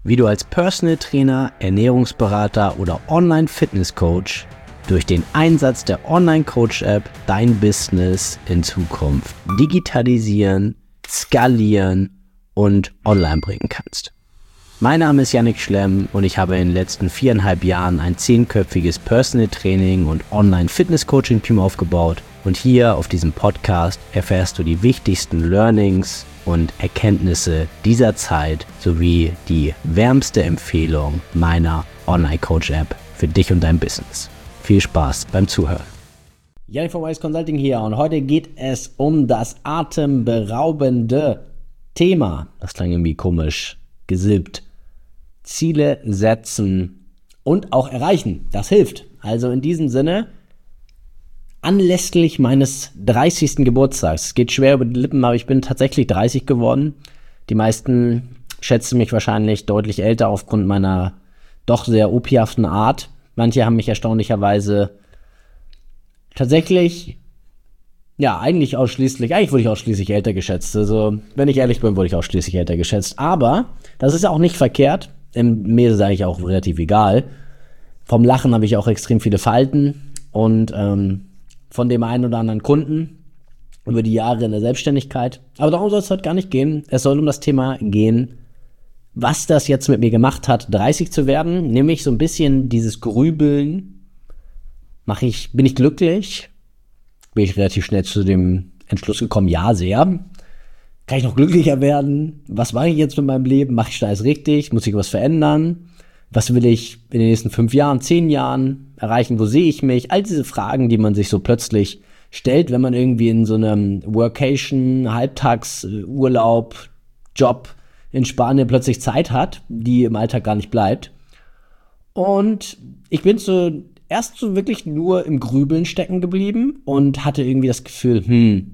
wie du als Personal Trainer, Ernährungsberater oder Online-Fitness-Coach durch den Einsatz der Online-Coach-App dein Business in Zukunft digitalisieren, skalieren und online bringen kannst. Mein Name ist Yannick Schlemm und ich habe in den letzten 4,5 Jahren ein 10-köpfiges Personal Training und Online-Fitness-Coaching-Team aufgebaut. Und hier auf diesem Podcast erfährst du die wichtigsten Learnings und Erkenntnisse dieser Zeit sowie die wärmste Empfehlung meiner Online-Coach-App für dich und dein Business. Viel Spaß beim Zuhören. Yannick von Wise Consulting hier und heute geht es um das atemberaubende Thema. Das klang irgendwie komisch gesilbt. Ziele setzen und auch erreichen. Das hilft. Also in diesem Sinne, anlässlich meines 30. Geburtstags. Es geht schwer über die Lippen, aber ich bin tatsächlich 30 geworden. Die meisten schätzen mich wahrscheinlich deutlich älter aufgrund meiner doch sehr opihaften Art. Manche haben mich erstaunlicherweise tatsächlich, eigentlich wurde ich ausschließlich älter geschätzt. Also, wenn ich ehrlich bin, wurde ich ausschließlich älter geschätzt. Aber das ist ja auch nicht verkehrt. Mir ist es eigentlich auch relativ egal. Vom Lachen habe ich auch extrem viele Falten und von dem einen oder anderen Kunden über die Jahre in der Selbstständigkeit. Aber darum soll es heute gar nicht gehen. Es soll um das Thema gehen, was das jetzt mit mir gemacht hat, 30 zu werden. Nämlich so ein bisschen dieses Grübeln. Bin ich glücklich? Bin ich relativ schnell zu dem Entschluss gekommen, ja, sehr. Kann ich noch glücklicher werden? Was mache ich jetzt mit meinem Leben? Mache ich da alles richtig? Muss ich was verändern? Was will ich in den nächsten 5 Jahren, 10 Jahren erreichen? Wo sehe ich mich? All diese Fragen, die man sich so plötzlich stellt, wenn man irgendwie in so einem Workation, Halbtagsurlaub, Job in Spanien plötzlich Zeit hat, die im Alltag gar nicht bleibt. Und ich bin erst wirklich nur im Grübeln stecken geblieben und hatte irgendwie das Gefühl,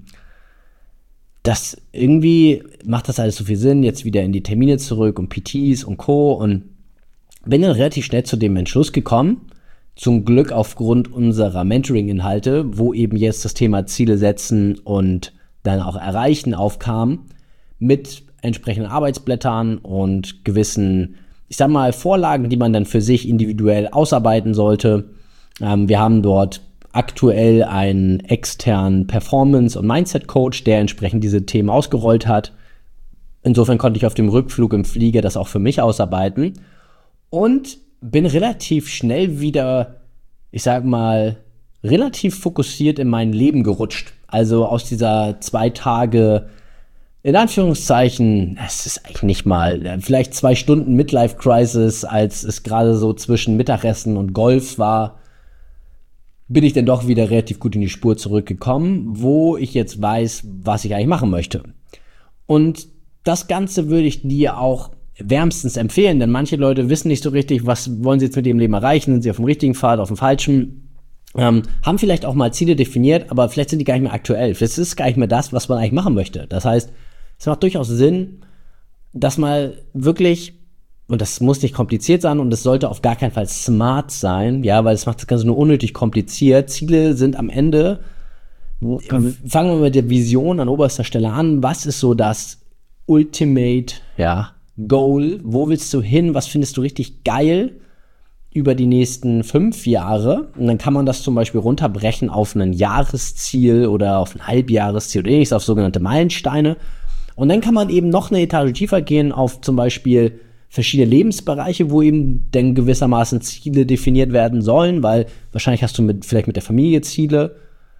das irgendwie macht das alles so viel Sinn, jetzt wieder in die Termine zurück und PTs und Co. Und bin dann relativ schnell zu dem Entschluss gekommen, zum Glück aufgrund unserer Mentoring-Inhalte, wo eben jetzt das Thema Ziele setzen und dann auch erreichen aufkam, mit entsprechenden Arbeitsblättern und gewissen, Vorlagen, die man dann für sich individuell ausarbeiten sollte. Wir haben dort aktuell einen externen Performance- und Mindset-Coach, der entsprechend diese Themen ausgerollt hat. Insofern konnte ich auf dem Rückflug im Flieger das auch für mich ausarbeiten. Und bin relativ schnell wieder, relativ fokussiert in mein Leben gerutscht. Also aus dieser 2 Tage, in Anführungszeichen, es ist eigentlich nicht mal, vielleicht 2 Stunden Midlife-Crisis, als es gerade so zwischen Mittagessen und Golf war, bin ich dann doch wieder relativ gut in die Spur zurückgekommen, wo ich jetzt weiß, was ich eigentlich machen möchte. Und das Ganze würde ich dir auch wärmstens empfehlen, denn manche Leute wissen nicht so richtig, was wollen sie jetzt mit ihrem Leben erreichen, sind sie auf dem richtigen Pfad, auf dem falschen, haben vielleicht auch mal Ziele definiert, aber vielleicht sind die gar nicht mehr aktuell, vielleicht ist es gar nicht mehr das, was man eigentlich machen möchte. Das heißt, es macht durchaus Sinn, dass mal wirklich, und das muss nicht kompliziert sein und es sollte auf gar keinen Fall smart sein, weil es macht das Ganze nur unnötig kompliziert. Ziele sind am Ende, fangen wir mit der Vision an oberster Stelle an, was ist so das Ultimate, Goal, wo willst du hin, was findest du richtig geil über die nächsten 5 Jahre und dann kann man das zum Beispiel runterbrechen auf ein Jahresziel oder auf ein Halbjahresziel oder ähnliches, auf sogenannte Meilensteine und dann kann man eben noch eine Etage tiefer gehen auf zum Beispiel verschiedene Lebensbereiche, wo eben dann gewissermaßen Ziele definiert werden sollen, weil wahrscheinlich hast du vielleicht mit der Familie Ziele,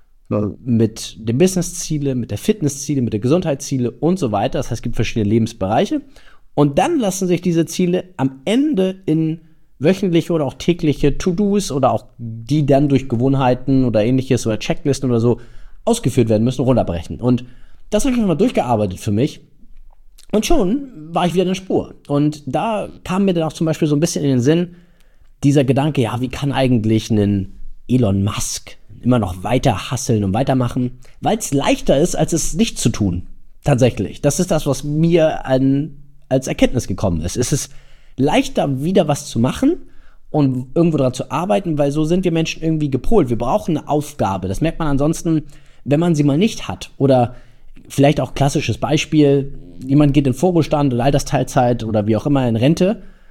mit dem Business Ziele, mit der Fitness Ziele, mit der Gesundheitsziele und so weiter. Das heißt, es gibt verschiedene Lebensbereiche. Und dann lassen sich diese Ziele am Ende in wöchentliche oder auch tägliche To-Dos oder auch die dann durch Gewohnheiten oder ähnliches oder Checklisten oder so ausgeführt werden müssen, runterbrechen. Und das habe ich nochmal durchgearbeitet für mich. Und schon war ich wieder in der Spur. Und da kam mir dann auch zum Beispiel so ein bisschen in den Sinn, dieser Gedanke, wie kann eigentlich ein Elon Musk immer noch weiter hustlen und weitermachen? Weil es leichter ist, als es nicht zu tun. Tatsächlich. Das ist das, was mir als Erkenntnis gekommen ist. Es ist leichter, wieder was zu machen und irgendwo daran zu arbeiten, weil so sind wir Menschen irgendwie gepolt. Wir brauchen eine Aufgabe. Das merkt man ansonsten, wenn man sie mal nicht hat. Oder vielleicht auch klassisches Beispiel, jemand geht in Vorruhestand oder Altersteilzeit oder wie auch immer in Rente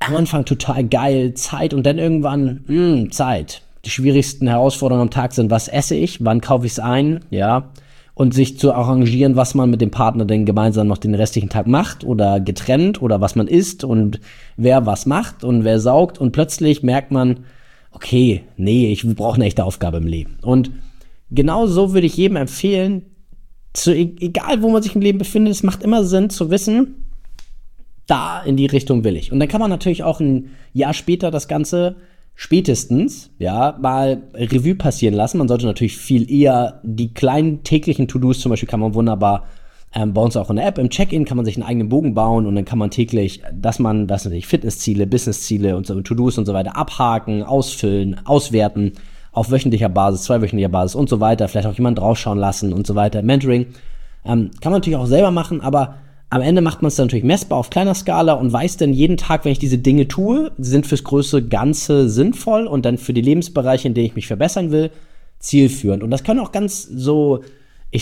am Anfang total geil, Zeit und dann irgendwann, Zeit. Die schwierigsten Herausforderungen am Tag sind, was esse ich, wann kaufe ich es ein, ja, und sich zu arrangieren, was man mit dem Partner denn gemeinsam noch den restlichen Tag macht oder getrennt oder was man isst und wer was macht und wer saugt und plötzlich merkt man, okay, nee, ich brauche eine echte Aufgabe im Leben. Und genau so würde ich jedem empfehlen, egal wo man sich im Leben befindet, es macht immer Sinn zu wissen, da in die Richtung will ich. Und dann kann man natürlich auch ein Jahr später das Ganze spätestens, ja, mal Revue passieren lassen. Man sollte natürlich viel eher die kleinen täglichen To-Dos, zum Beispiel kann man wunderbar bei uns auch in der App, im Check-in kann man sich einen eigenen Bogen bauen und dann kann man täglich, was natürlich Fitnessziele, Businessziele und so To-Dos und so weiter abhaken, ausfüllen, auswerten, auf wöchentlicher Basis, 2-wöchentlicher Basis und so weiter, vielleicht auch jemanden draufschauen lassen und so weiter. Mentoring kann man natürlich auch selber machen, aber am Ende macht man es dann natürlich messbar auf kleiner Skala und weiß dann jeden Tag, wenn ich diese Dinge tue, sind fürs große Ganze sinnvoll und dann für die Lebensbereiche, in denen ich mich verbessern will, zielführend. Und das können auch ganz so, ich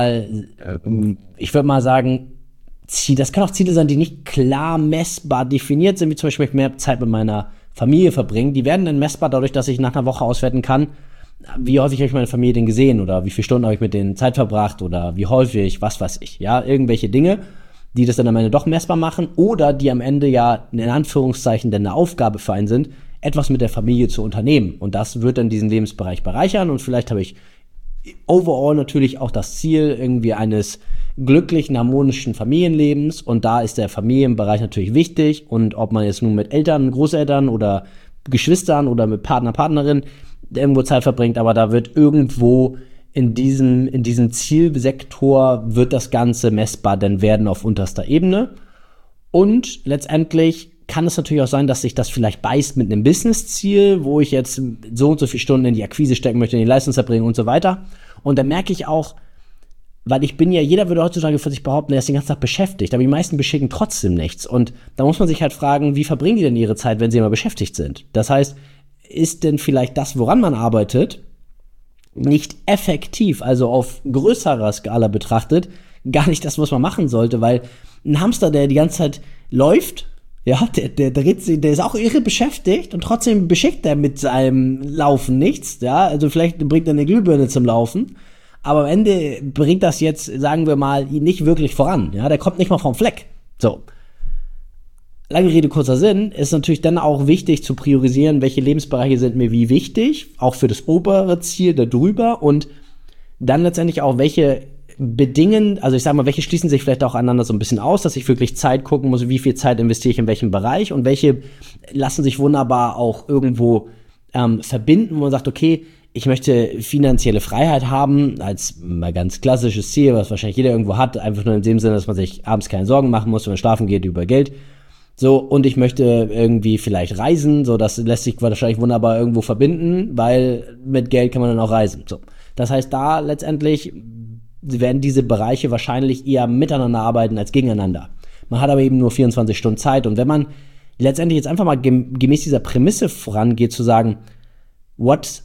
würde mal sagen, das können auch Ziele sein, die nicht klar messbar definiert sind, wie zum Beispiel, ich mehr Zeit mit meiner Familie verbringen. Die werden dann messbar dadurch, dass ich nach einer Woche auswerten kann, wie häufig habe ich meine Familie denn gesehen oder wie viele Stunden habe ich mit denen Zeit verbracht oder wie häufig, was weiß ich, ja, irgendwelche Dinge, die das dann am Ende doch messbar machen oder die am Ende ja in Anführungszeichen denn eine Aufgabe für einen sind, etwas mit der Familie zu unternehmen. Und das wird dann diesen Lebensbereich bereichern und vielleicht habe ich overall natürlich auch das Ziel irgendwie eines glücklichen, harmonischen Familienlebens und da ist der Familienbereich natürlich wichtig und ob man jetzt nun mit Eltern, Großeltern oder Geschwistern oder mit Partner, Partnerin irgendwo Zeit verbringt, aber da wird irgendwo in diesem Zielsektor wird das Ganze messbar denn werden auf unterster Ebene und letztendlich kann es natürlich auch sein, dass sich das vielleicht beißt mit einem Business-Ziel, wo ich jetzt so und so viele Stunden in die Akquise stecken möchte, in die Leistungserbringung und so weiter. Und dann merke ich auch, weil jeder würde heutzutage für sich behaupten, er ist den ganzen Tag beschäftigt, aber die meisten beschicken trotzdem nichts. Und da muss man sich halt fragen, wie verbringen die denn ihre Zeit, wenn sie immer beschäftigt sind? Das heißt, ist denn vielleicht das, woran man arbeitet, nicht effektiv, also auf größerer Skala betrachtet, gar nicht das, was man machen sollte, weil ein Hamster, der die ganze Zeit läuft, ja, der ist auch irre beschäftigt und trotzdem beschickt er mit seinem Laufen nichts, ja, also vielleicht bringt er eine Glühbirne zum Laufen, aber am Ende bringt das jetzt, sagen wir mal, ihn nicht wirklich voran, ja, der kommt nicht mal vom Fleck, so. Lange Rede, kurzer Sinn, ist natürlich dann auch wichtig zu priorisieren, welche Lebensbereiche sind mir wie wichtig, auch für das obere Ziel darüber und dann letztendlich auch welche bedingen, also ich sag mal, welche schließen sich vielleicht auch aneinander so ein bisschen aus, dass ich wirklich Zeit gucken muss, wie viel Zeit investiere ich in welchem Bereich und welche lassen sich wunderbar auch irgendwo verbinden, wo man sagt, okay, ich möchte finanzielle Freiheit haben, als mal ganz klassisches Ziel, was wahrscheinlich jeder irgendwo hat, einfach nur in dem Sinne, dass man sich abends keine Sorgen machen muss, wenn man schlafen geht über Geld. So, und ich möchte irgendwie vielleicht reisen, so, das lässt sich wahrscheinlich wunderbar irgendwo verbinden, weil mit Geld kann man dann auch reisen. So. Das heißt, da letztendlich werden diese Bereiche wahrscheinlich eher miteinander arbeiten als gegeneinander. Man hat aber eben nur 24 Stunden Zeit und wenn man letztendlich jetzt einfach mal gemäß dieser Prämisse vorangeht, zu sagen, was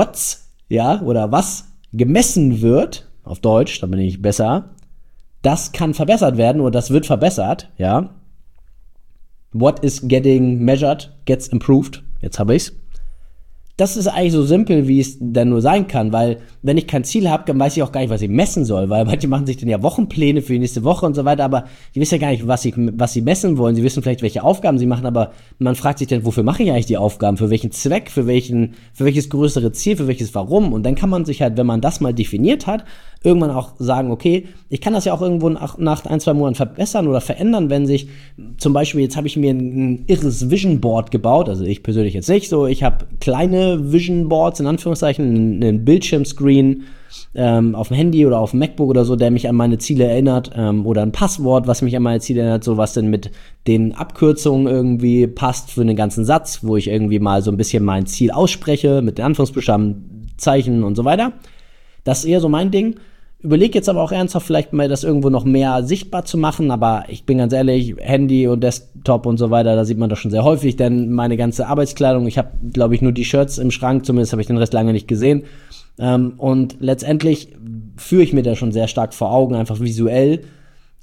gemessen wird, auf Deutsch, da bin ich besser, das kann verbessert werden oder das wird verbessert, ja. What is getting measured gets improved. Jetzt habe ich's. Das ist eigentlich so simpel, wie es dann nur sein kann, weil wenn ich kein Ziel habe, dann weiß ich auch gar nicht, was ich messen soll, weil manche machen sich dann ja Wochenpläne für die nächste Woche und so weiter, aber die wissen ja gar nicht, was sie messen wollen. Sie wissen vielleicht, welche Aufgaben sie machen, aber man fragt sich dann, wofür mache ich eigentlich die Aufgaben? Für welchen Zweck? Für welches größere Ziel? Für welches Warum? Und dann kann man sich halt, wenn man das mal definiert hat, irgendwann auch sagen, okay, ich kann das ja auch irgendwo nach 1-2 Monaten verbessern oder verändern, wenn sich zum Beispiel, jetzt habe ich mir ein irres Vision Board gebaut, also ich persönlich jetzt nicht so, ich habe kleine Vision Boards, in Anführungszeichen, einen Bildschirmscreen auf dem Handy oder auf dem MacBook oder so, der mich an meine Ziele erinnert, oder ein Passwort, was mich an meine Ziele erinnert, so was denn mit den Abkürzungen irgendwie passt für den ganzen Satz, wo ich irgendwie mal so ein bisschen mein Ziel ausspreche, mit den Anführungsbuchstaben, Zeichen und so weiter. Das ist eher so mein Ding. Überleg jetzt aber auch ernsthaft, vielleicht mal das irgendwo noch mehr sichtbar zu machen, aber ich bin ganz ehrlich, Handy und Desktop und so weiter, da sieht man das schon sehr häufig, denn meine ganze Arbeitskleidung, ich habe, glaube ich, nur die Shirts im Schrank, zumindest habe ich den Rest lange nicht gesehen, und letztendlich führe ich mir da schon sehr stark vor Augen, einfach visuell,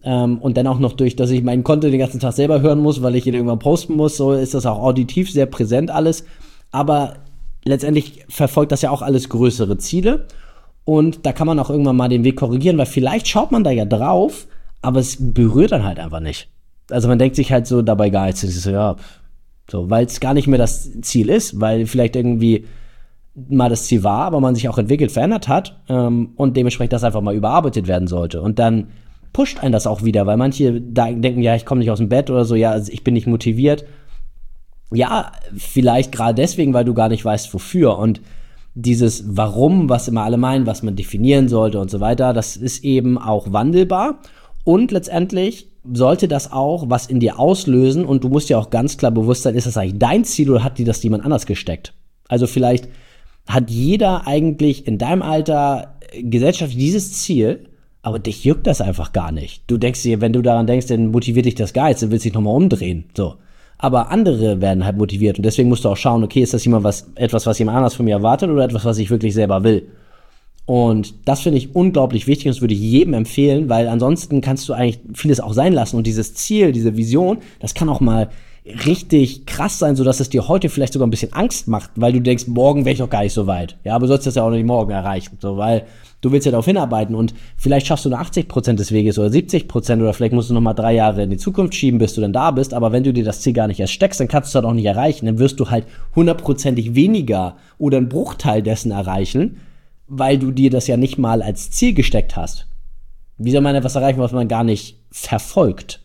Und dann auch noch durch, dass ich meinen Content den ganzen Tag selber hören muss, weil ich ihn irgendwann posten muss, so ist das auch auditiv sehr präsent alles. Aber letztendlich verfolgt das ja auch alles größere Ziele. Und da kann man auch irgendwann mal den Weg korrigieren, weil vielleicht schaut man da ja drauf, aber es berührt dann halt einfach nicht. Also man denkt sich halt so dabei gar nichts. So, ja, so, weil es gar nicht mehr das Ziel ist, weil vielleicht irgendwie mal das Ziel war, aber man sich auch entwickelt, verändert hat und dementsprechend das einfach mal überarbeitet werden sollte. Und dann pusht einen das auch wieder, weil manche denken, ja, ich komme nicht aus dem Bett oder so, ja, also ich bin nicht motiviert. Ja, vielleicht gerade deswegen, weil du gar nicht weißt, wofür. Und dieses Warum, was immer alle meinen, was man definieren sollte und so weiter, das ist eben auch wandelbar. Und letztendlich sollte das auch was in dir auslösen und du musst ja auch ganz klar bewusst sein, ist das eigentlich dein Ziel oder hat dir das jemand anders gesteckt? Also vielleicht hat jeder eigentlich in deinem Alter gesellschaftlich dieses Ziel, aber dich juckt das einfach gar nicht. Du denkst dir, wenn du daran denkst, dann motiviert dich das gar nicht, dann willst du dich nochmal umdrehen. So. Aber andere werden halt motiviert und deswegen musst du auch schauen, okay, ist das etwas, was jemand anders von mir erwartet oder etwas, was ich wirklich selber will? Und das finde ich unglaublich wichtig und das würde ich jedem empfehlen, weil ansonsten kannst du eigentlich vieles auch sein lassen und dieses Ziel, diese Vision, das kann auch mal richtig krass sein, sodass es dir heute vielleicht sogar ein bisschen Angst macht, weil du denkst, morgen wäre ich doch gar nicht so weit. Ja, aber du sollst das ja auch nicht morgen erreichen, so, weil du willst ja darauf hinarbeiten und vielleicht schaffst du nur 80% des Weges oder 70% oder vielleicht musst du nochmal 3 Jahre in die Zukunft schieben, bis du dann da bist, aber wenn du dir das Ziel gar nicht erst steckst, dann kannst du es halt auch nicht erreichen, dann wirst du halt 100%ig weniger oder einen Bruchteil dessen erreichen, weil du dir das ja nicht mal als Ziel gesteckt hast. Wie soll man etwas erreichen, was man gar nicht verfolgt?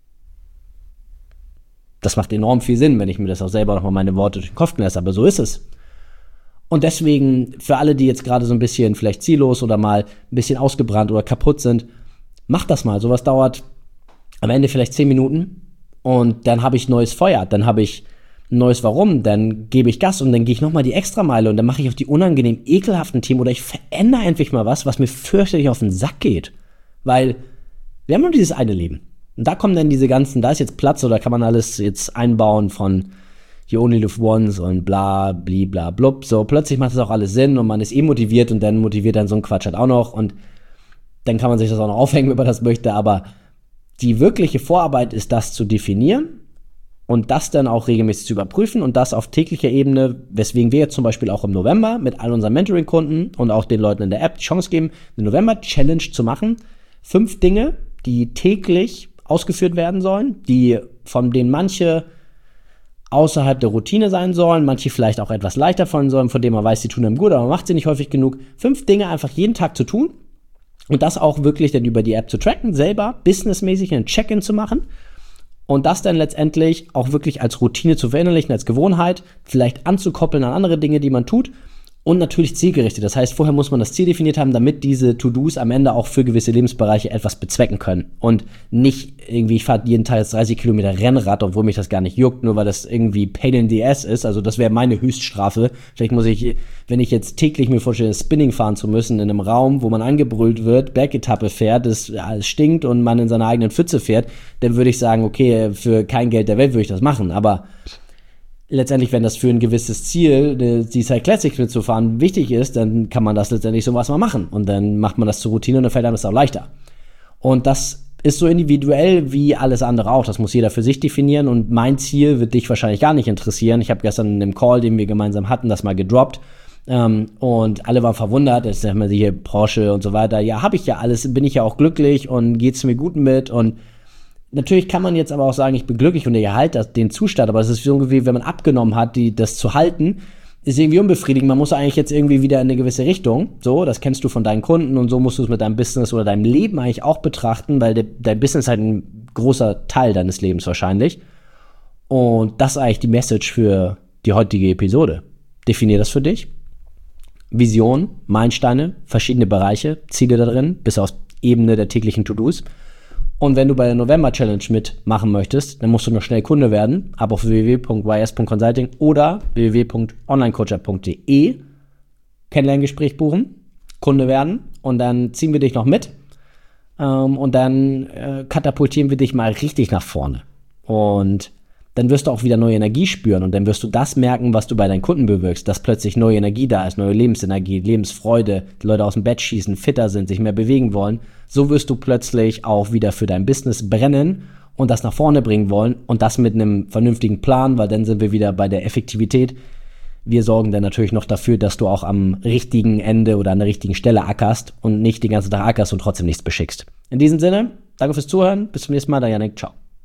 Das macht enorm viel Sinn, wenn ich mir das auch selber nochmal meine Worte durch den Kopf gehen lasse, aber so ist es. Und deswegen, für alle, die jetzt gerade so ein bisschen vielleicht ziellos oder mal ein bisschen ausgebrannt oder kaputt sind, macht das mal. Sowas dauert am Ende vielleicht 10 Minuten und dann habe ich neues Feuer, dann habe ich ein neues Warum, dann gebe ich Gas und dann gehe ich nochmal die Extrameile und dann mache ich auf die unangenehm ekelhaften Themen oder ich verändere endlich mal was mir fürchterlich auf den Sack geht. Weil wir haben nur dieses eine Leben. Und da kommen dann diese ganzen, da ist jetzt Platz oder kann man alles jetzt einbauen von You only live once und bla, bli, bla, blub. So, plötzlich macht das auch alles Sinn und man ist motiviert und dann motiviert dann so ein Quatsch halt auch noch und dann kann man sich das auch noch aufhängen, wenn man das möchte, aber die wirkliche Vorarbeit ist, das zu definieren und das dann auch regelmäßig zu überprüfen und das auf täglicher Ebene, weswegen wir jetzt zum Beispiel auch im November mit all unseren Mentoring-Kunden und auch den Leuten in der App die Chance geben, eine November-Challenge zu machen. 5 Dinge, die täglich ausgeführt werden sollen, von denen manche außerhalb der Routine sein sollen, manche vielleicht auch etwas leichter fallen sollen, von denen man weiß, die tun einem gut, aber man macht sie nicht häufig genug. 5 Dinge einfach jeden Tag zu tun und das auch wirklich dann über die App zu tracken, selber businessmäßig ein Check-in zu machen und das dann letztendlich auch wirklich als Routine zu verinnerlichen, als Gewohnheit, vielleicht anzukoppeln an andere Dinge, die man tut. Und natürlich zielgerichtet. Das heißt, vorher muss man das Ziel definiert haben, damit diese To-Dos am Ende auch für gewisse Lebensbereiche etwas bezwecken können. Und nicht irgendwie, ich fahre jeden Tag jetzt 30 Kilometer Rennrad, obwohl mich das gar nicht juckt, nur weil das irgendwie Pain in the Ass ist. Also das wäre meine Höchststrafe. Vielleicht muss ich, wenn ich jetzt täglich mir vorstelle, Spinning fahren zu müssen in einem Raum, wo man angebrüllt wird, Bergetappe fährt, es stinkt und man in seiner eigenen Pfütze fährt, dann würde ich sagen, okay, für kein Geld der Welt würde ich das machen. Aber letztendlich, wenn das für ein gewisses Ziel, die Cycle Classics mitzufahren, wichtig ist, dann kann man das letztendlich sowas mal machen. Und dann macht man das zur Routine und dann fällt einem das auch leichter. Und das ist so individuell wie alles andere auch. Das muss jeder für sich definieren. Und mein Ziel wird dich wahrscheinlich gar nicht interessieren. Ich habe gestern in dem Call, den wir gemeinsam hatten, das mal gedroppt. Und alle waren verwundert. Jetzt sagen wir hier Porsche und so weiter. Ja, habe ich ja alles, bin ich ja auch glücklich und geht's mir gut mit und natürlich kann man jetzt aber auch sagen, ich bin glücklich und ich erhalte den Zustand, aber es ist irgendwie, wenn man abgenommen hat, das zu halten, ist irgendwie unbefriedigend. Man muss eigentlich jetzt irgendwie wieder in eine gewisse Richtung. So, das kennst du von deinen Kunden und so musst du es mit deinem Business oder deinem Leben eigentlich auch betrachten, weil dein Business ist halt ein großer Teil deines Lebens wahrscheinlich. Und das ist eigentlich die Message für die heutige Episode. Definier das für dich. Vision, Meilensteine, verschiedene Bereiche, Ziele da drin, bis auf Ebene der täglichen To-Dos. Und wenn du bei der November-Challenge mitmachen möchtest, dann musst du noch schnell Kunde werden, ab auf www.ys.consulting oder www.onlinecoacher.de, Kennenlerngespräch buchen, Kunde werden und dann ziehen wir dich noch mit und dann katapultieren wir dich mal richtig nach vorne. Und dann wirst du auch wieder neue Energie spüren und dann wirst du das merken, was du bei deinen Kunden bewirkst, dass plötzlich neue Energie da ist, neue Lebensenergie, Lebensfreude, die Leute aus dem Bett schießen, fitter sind, sich mehr bewegen wollen. So wirst du plötzlich auch wieder für dein Business brennen und das nach vorne bringen wollen und das mit einem vernünftigen Plan, weil dann sind wir wieder bei der Effektivität. Wir sorgen dann natürlich noch dafür, dass du auch am richtigen Ende oder an der richtigen Stelle ackerst und nicht den ganzen Tag ackerst und trotzdem nichts beschickst. In diesem Sinne, danke fürs Zuhören, bis zum nächsten Mal, dein Yannick, ciao.